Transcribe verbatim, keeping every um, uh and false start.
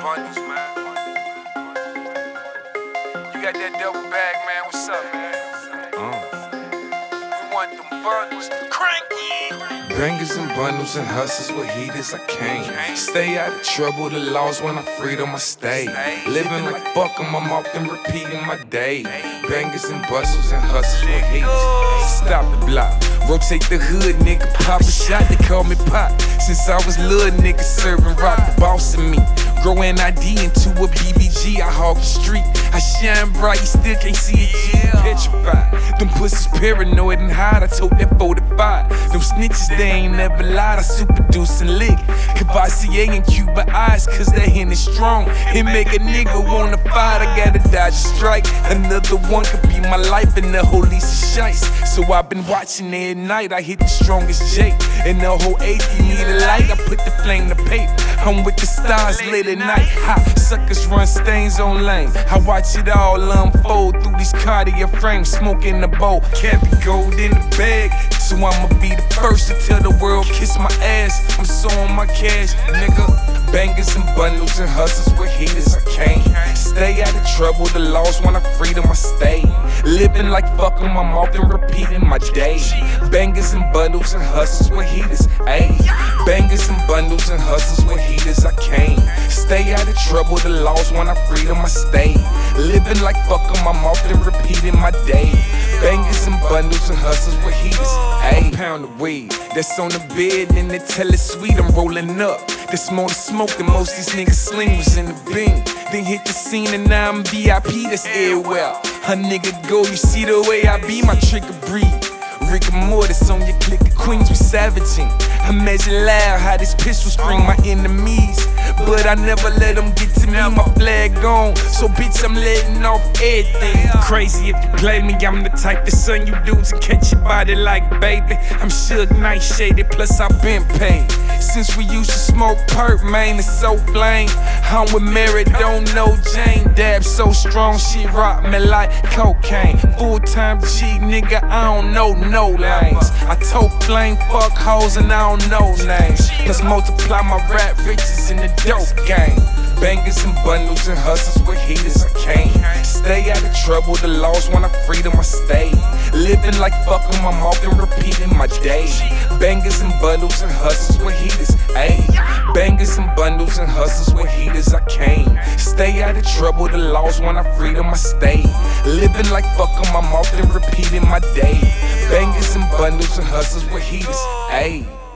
bundles, man. You got that double bag, man. What's up, man? Uh. We want them bundles. Cranky. Bangers and bundles and hustles with heaters, I can't stay out of trouble, the laws when I freedom I stay. Living like fuck 'em, I'm often repeating my day. Bangers and bustles and hustles with heaters. Stop the block, rotate the hood, nigga, pop a shot, they call me Pop. Since I was little, nigga, serving rock, the boss in me. Growing I D into a B B G, I hog the street. I shine bright, you still can't see it, G, petrified. Them pussies paranoid and hide, I told that forty-five. Them snitches, they ain't never lied, I super deuce and lick. Cavassier and Cuba eyes, cause that hand is strong. It make a nigga wanna fight, I gotta dodge a strike. Another one could be my life and the whole Lisa shites. So I've been watching it at night, I hit the strongest Jake. And the whole eighth, you need a light, I put the flame to paper. I'm with the stars late at night. Ha, suckers run stains on lane. I watch it all unfold through these Cartier frames, smoking the bowl, carry gold in the bag. So I'ma be the first to tell the world kiss my ass. I'm so on my cash, nigga. Bangers and bundles and hustles with heaters, I can't stay out of trouble, the laws when I freedom I stay. Living like fuck 'em, I'm often repeating my day. Bangers and bundles and hustles with heaters, ayy. Bangers and bundles and hustles with heaters, I can't stay out of trouble, the laws when I freedom I stay. Living like fuck 'em, I'm often repeating my day. Bangers and bundles and hustles with heaters, ayy. Pound of weed that's on the bed and they tell it sweet, I'm rolling up. There's more to smoke than most these niggas sling was in the bin. Then hit the scene and now I'm V I P, that's airwell. A nigga go, you see the way I be, my trigger breathe. Rick and Mortis on your clique of queens, we savaging. Imagine loud how this pistol string my enemies. But I never let them get to me, my flag gone. So bitch, I'm letting off everything. Crazy if you play me, I'm the type to son you dudes and catch your body like baby. I'm Suge Knight shaded, plus I've been paid. Since we used to smoke perp, man, it's so flame. I'm with Mary, don't know Jane. Dab so strong, she rock me like cocaine. Full-time G, nigga, I don't know no lanes. I told flame, fuck hoes, and I don't know names. Let's multiply my rap riches in the dope game. Bangers and bundles and hustles with heaters, I can't stay out of trouble, the laws when I freedom I stay. Living like fuck 'em, I'm often repeating my day. Bangers and bundles and hustles with heaters, ayy. Bangers and bundles and hustles with heaters, I can't stay out of trouble, the laws when I freedom I stay. Living like fuck 'em, I'm often repeating my day. Bangers and bundles and hustles with heaters, ayy.